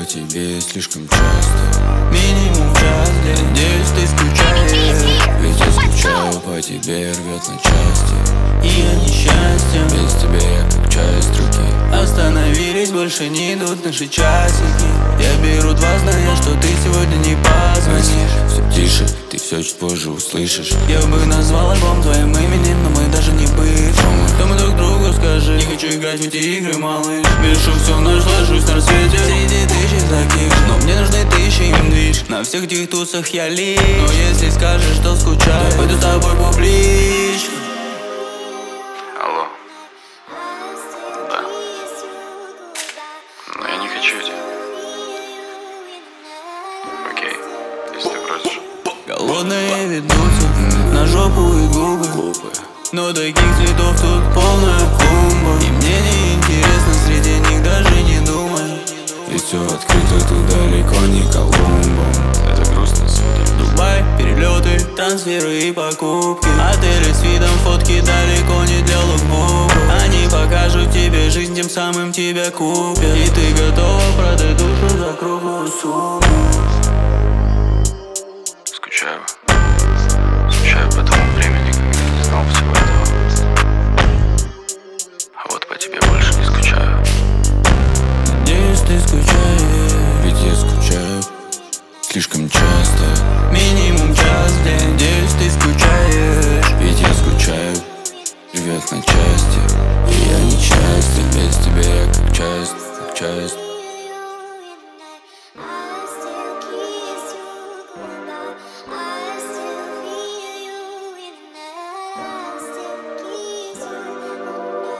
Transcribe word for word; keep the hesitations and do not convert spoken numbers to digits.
тебе слишком часто. Минимум час, надеюсь, ты скучаешь. Ведь я скучаю по тебе, рвет на части. И я несчастьем, без тебя я как часть руки. Остановились, больше не идут наши часики. Я беру два, зная, что ты сегодня не позвонишь. Все тише, ты все чуть позже услышишь. Я бы назвал альбом твоим именем, но мы даже не бывшие. Кто мы друг другу, скажи? Не хочу играть в эти игры, малыш. Пишу все, ночь, ложусь на рассвете среди тысяч таких. Но мне нужны тысячи им движ. На всех этих тусах я лишь. Но если скажешь, что скучаю, пойду с тобой публично. Алло. Да. Но я не хочу тебя. Окей, если ты просишь. Голодные ведутся на жопу и губы. Глупые. Но таких цветов тут полная клумба. И мне не интересно среди них даже не думай. Ведь все открыто, тут далеко не Колумбо. Это грустно, смотри. Дубай, перелеты, трансферы и покупки. Отели с видом, фотки далеко не для лукбука. Они покажут тебе жизнь, тем самым тебя купят. И ты готова продать душу за круглую сумму. Скучаю. Скучаю по тому времени, когда не знал всего этого. А вот по тебе больше не скучаю. Надеюсь, ты скучаешь. Ведь я скучаю слишком часто. Минимум час в день. Надеюсь, ты скучаешь. Ведь я скучаю, рвет на части. И я несчастен, без тебя я как часть, как часть.